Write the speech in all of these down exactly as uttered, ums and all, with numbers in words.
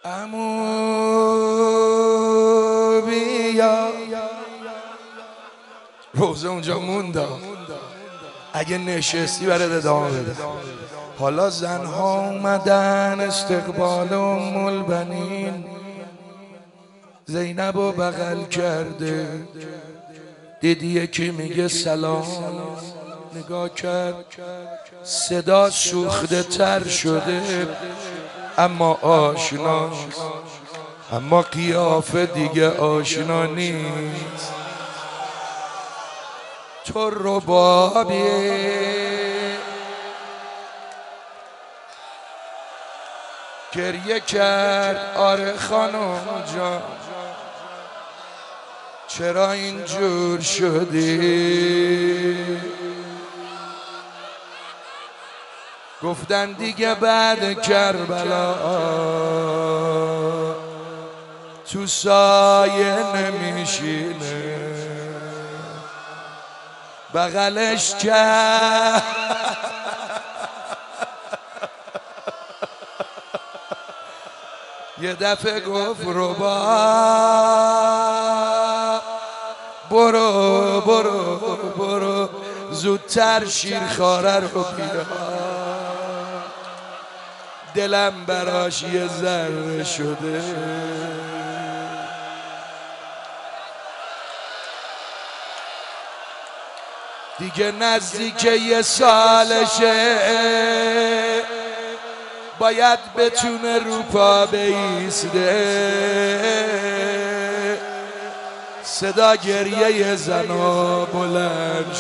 عمو بیا روزه اونجا مونده، اگه نشستی برات ادامه بده. حالا زنها اومدن استقبال ام البنین، زینب رو بغل کرده، دیدی یکی میگه سلام، نگاه کرد صدا سوخته تر شده اما آشناست، اما قیافه دیگه آشنا نیست. تو ربابی گریه کرد آره خانم جان، چرا اینجور شدی؟ گفتن دیگه بعد کربلا تو سایه نمیشینه، بغلش کرد یه دفعه گفت ربا برو برو برو زودتر شیرخواره رو بیار، دلم براش یه ذره شده. دیگه نزدیک یه سالشه، باید بتونه رو پا بیسته. صدا گریه زنا بلند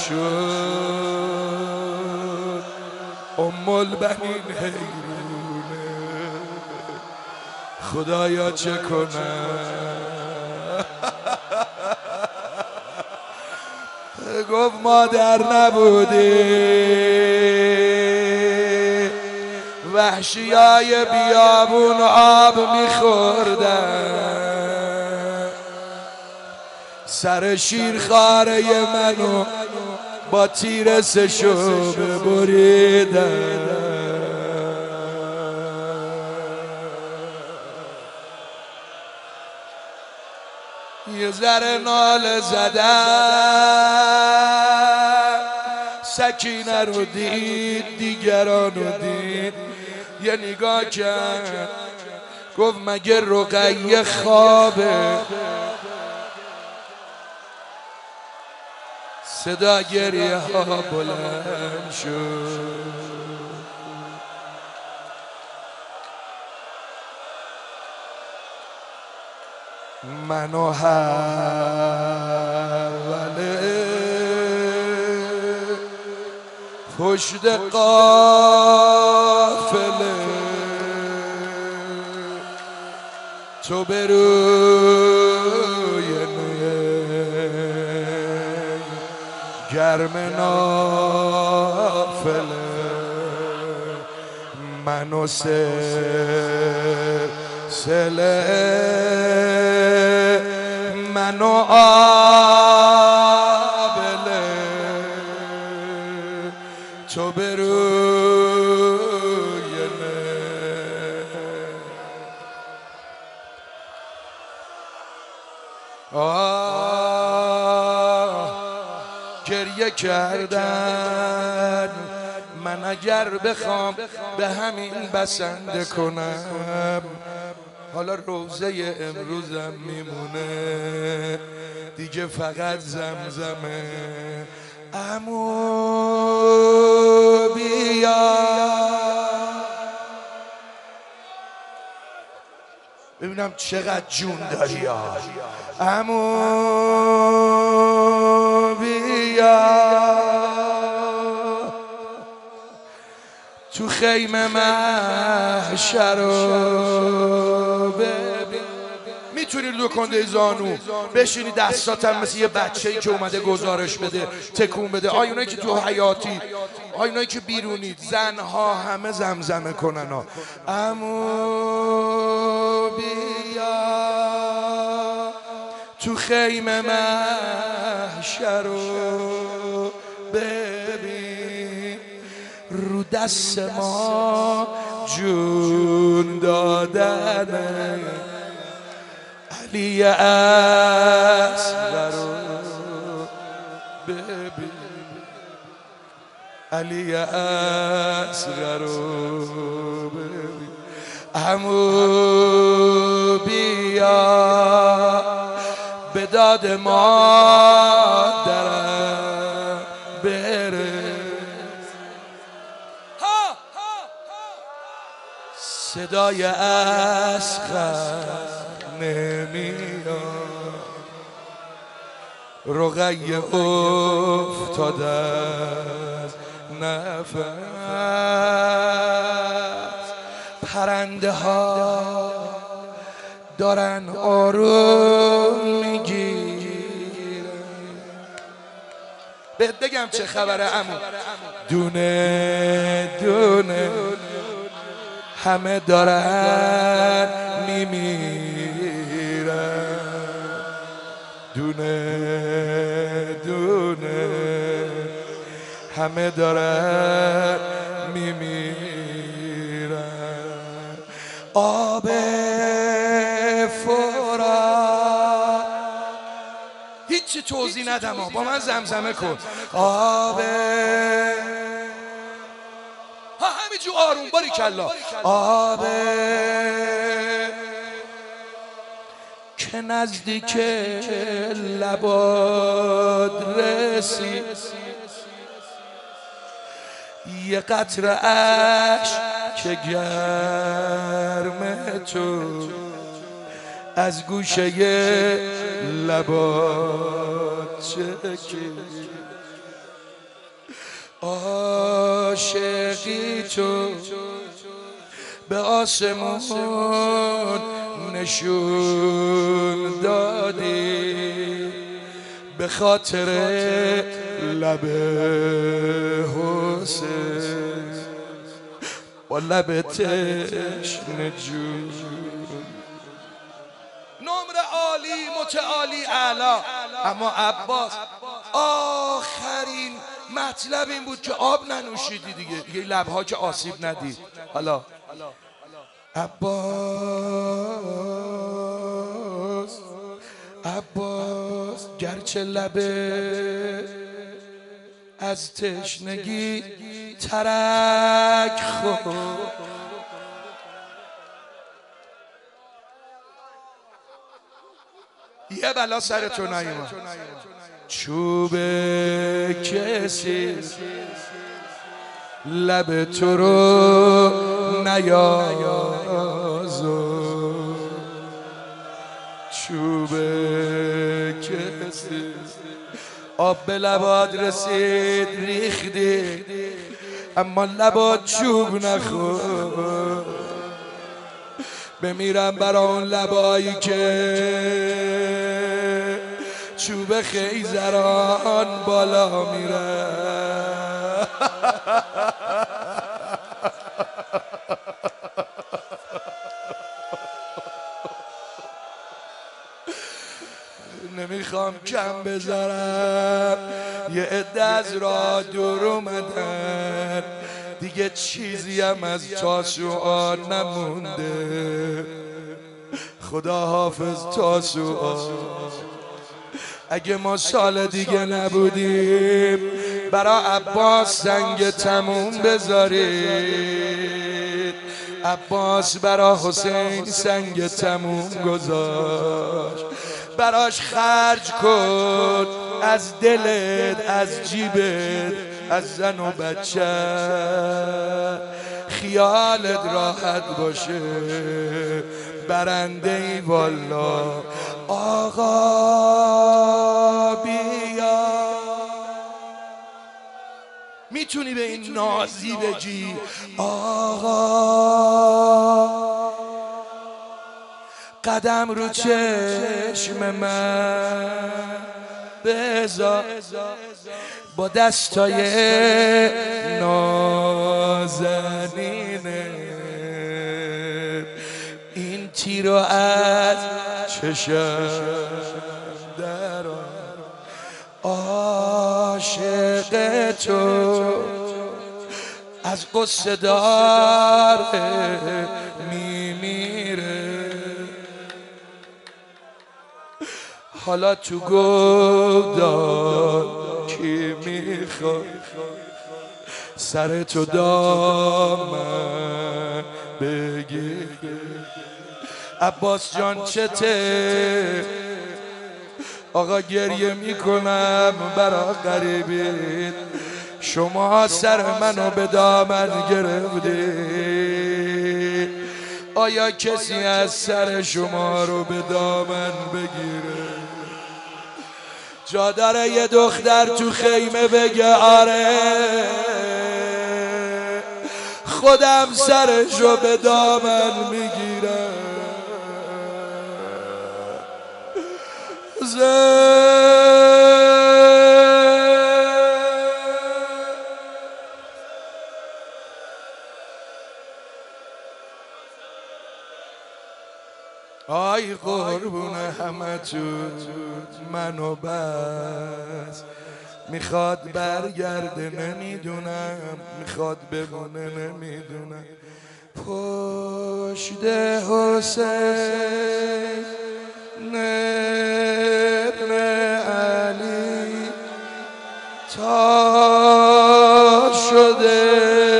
شد، ام البنین حیرونه خدایا چه کنم. گفت مادر نبودی وحشیای بیابون آب میخوردن، سر شیرخواره منو با تیر سشو ببریدن. یه ذره ناله زدن، سکینه رو دید دیگران رو دید، یه نگاه کرد گفت مگه رقیه خوابه؟ صدا گریه ها بلند شد. منو حوله پشت قافله، تو بروی نی گرم نافله، منو سلسله منو آبله، تو بروی نه. آه گریه کردن، من اگر بخوام به همین بسنده کنم. حالا روزه امروزم میمونه دیگه فقط زمزمه. عمو بیا ببینم چقدر جون داری یا عمو بیا، تو خیمه محشر رو ببین. میتونی دو کنده زانو بشینی دستاتم مثل یه بچه‌ای که اومده گزارش بده تکون بده. آیونایی که تو حیاتی، آیونایی که بیرونید، زنها همه زمزمه کنن ها. عمو بیا تو خیمه محشر رو ببین، رو دست ما جون دادن علی اصغر ببین علی اصغر ببین عمو بیا به داد مادرم برس صدای اصغر نمیاد رقیه افتاده از نفس پرنده ها دارن آروم میگیرن بهت بگم چه خبره عمو دونه دونه همه دارن میمیرن دونه دونه همه دارن میمیرن آب فرات هیچی توضیح ندم با من زمزمه کن آب ها همینجور آروم باری کلا آب که نزدیک لباد رسید یه قطره اشک که گرم تو از گوشه لباد چکید عاشقی تو به آسمون نشون دادی به خاطر لب حسین با لب تشنه جون نمره عالی متعالی اعلا اما عباس آخرین مطلب این بود که آب ننوشیدی دیگه دیگه لبها که آسیب ندید حالا عباس عباس گرچه لبه از تشنگی ترک خورد یه بلا سر تو نیومد چوب کسی لب تو رو نیازو چوب کسی آب به لبات رسید ریختی اما لبات چوب نخور بمیرم برا اون لبایی که چوب خیزران بالا میره نمیخوام کم بذارم یه عده از راه دور اومدن دیگه چیزی هم از تاسوعا نمونده خدا حافظ تاسوعا اگه ما سال دیگه نبودیم برا عباس سنگ تموم بذارید عباس برا حسین سنگ تموم گذاشت براش خرج کن از دلت از جیبت از زن و بچه خیالت راحت باشه برنده ای والا آقا بیا میتونی به این نازی بگی آقا قدم رو چشم من بذار با دستای نازنینه این تیر رو از چشم درآر عاشق تو از قصه داره میمیره. حالا تو گودار کی میخواد سر تو دامن بگیره؟ عباس جان چته؟ آقا گریه میکنم برا غریبی، شما سر منو به دامن گرفتی، آیا کسی از سر شما رو به دامن بگیره؟ جا داره یه دختر تو خیمه بگه آره خودم سرشو به دامن میگیرم. آی قربون همه تو منو بس، میخواد برگرده نمیدونم، میخواد بمونه نمیدونم. پشت حسین ابن علی تا شده،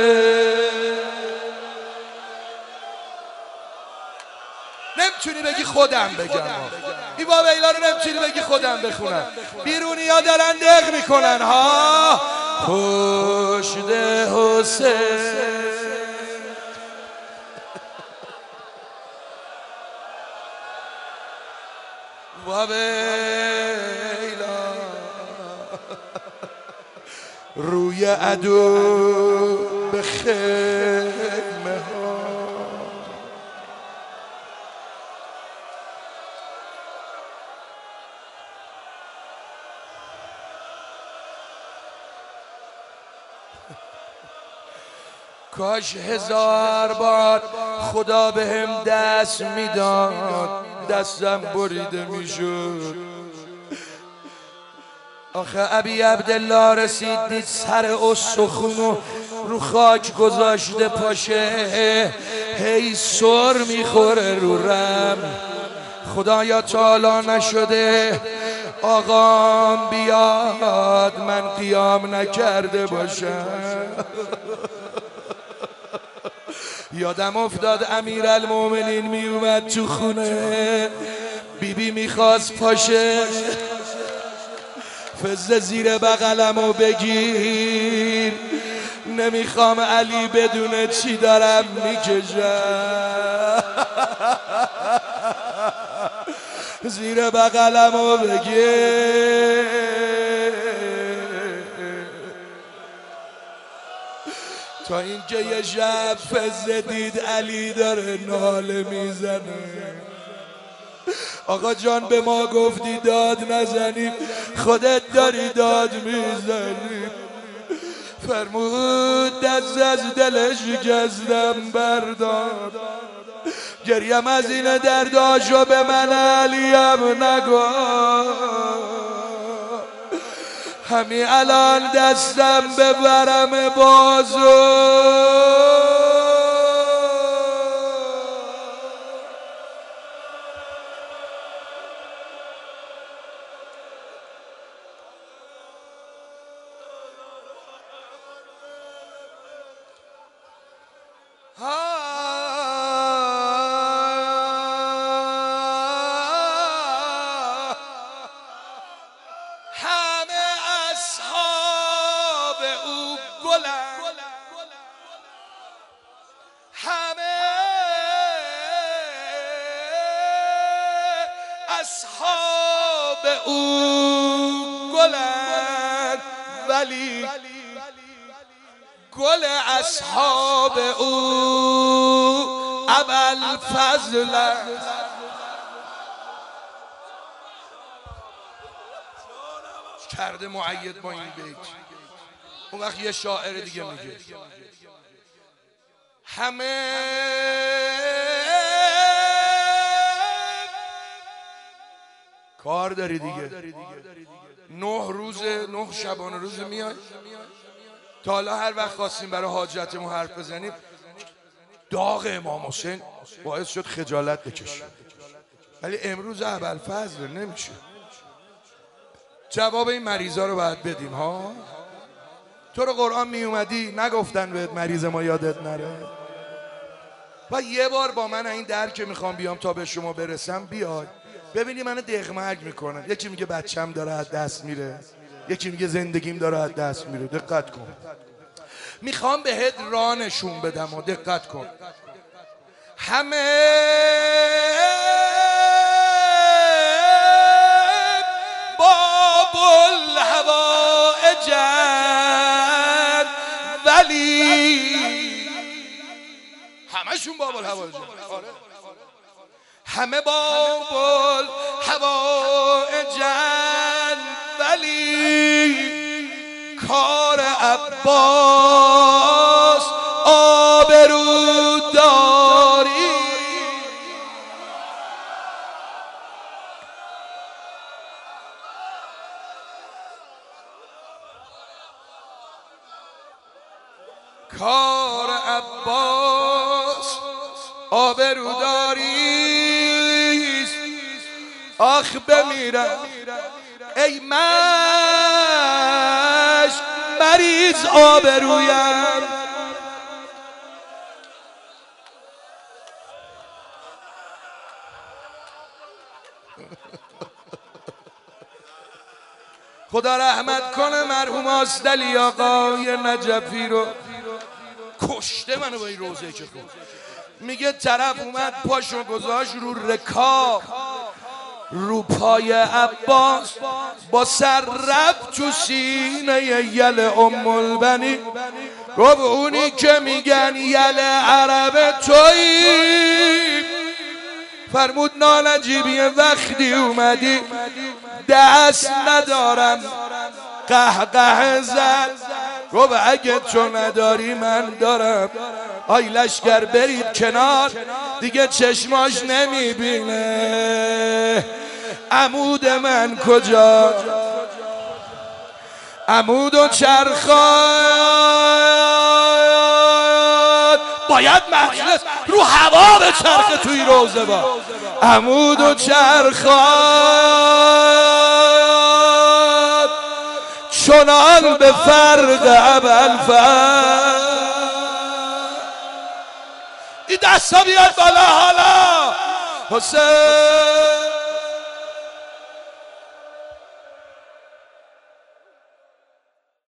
نمیتونی بگی خودم بگم، این باب ایلا رو نمیتونی بگی خودم بخونم، بیرونی ها دارن دق میکنن ها. پشت حسین باب ایلا روی عدو به خیمه ها، کاش هزار بار خدا بهم دست میداد دستم بریده میشد. آخه ابی عبدالله رسید دید سر استخونو رو خاک گذاشته پاشه هی سر میخوره رو رم. خدایا تعالی نشده آقام بیاد من قیام نکرده باشم. یادم افتاد امیرالمومنین می اومد تو خونه، بیبی میخواست پاشه فزه زیر بغلمو بگیر، نمیخوام علی بدونه چی دارم میکشم، زیر بغلمو بگیر. تا اینکه یه شب فزه دید علی داره ناله میزنه. آقا جان به ما گفتی داد نزنیم، خودت داری داد میزنی. فرمود دست از دلش شکستم بردار، گریم از این درداشو به من علیم نگو، همین الان دستم ببرم بازو. اصحاب او گلن ولی گل اصحاب او ابوالفضل. کرده معید با این بیت. اون وقت یه شاعر دیگه میگه همه کار داری دیگه، نه روز نه شبانه روز میای تا حالا هر وقت خواستیم برای حاجتمون حرف بزنیم داغ امام حسین باعث شد خجالت بکشیم، ولی امروز ابوالفضل نمیشه. جواب این مریضا رو باید بدیم ها. تو رو قرآن می اومدی نگفتن بهت مریض ما یادت نره؟ و یه بار با من این در که میخوام بیام تا به شما برسم بیای ببینی منو دغمرگ میکنن. یکی میگه بچم داره از دست میره، یکی میگه زندگیم داره از دست میره. دقت کن، میخوام بهت راه نشون بدم و دقت کن. همه باب الهوائجن ولی همشون باب الهوائجن، همه باب الهوائجن ولی کار عباس آبرو داری. کار عباس آبرو داری. آخ بمیرم ای مشک مریض آبرویم. خدا رحمت کنه مرحوم آستلی آقای نجفی رو، کشته منو با این روزه که خود میگه طرف اومد پاشو گذاشت رو رکاب رو پای عباس با سر رفت تو سینه یل ام البنی. گفت اونی که میگن یل عرب تویی. فرمود نالجیبیه وقتی اومدی دست ندارم قهقه زد. گفت اگه تو نداری من دارم. آی لشکر برید کنار دیگه چشماش نمیبینه. عمود من کجا؟ عمود و چرخات باید مجلس رو هوا به چرخ توی روزه با. عمود و چرخات چنان به فرق ابوالفضل. این دستا بیاد بالا حالا حسین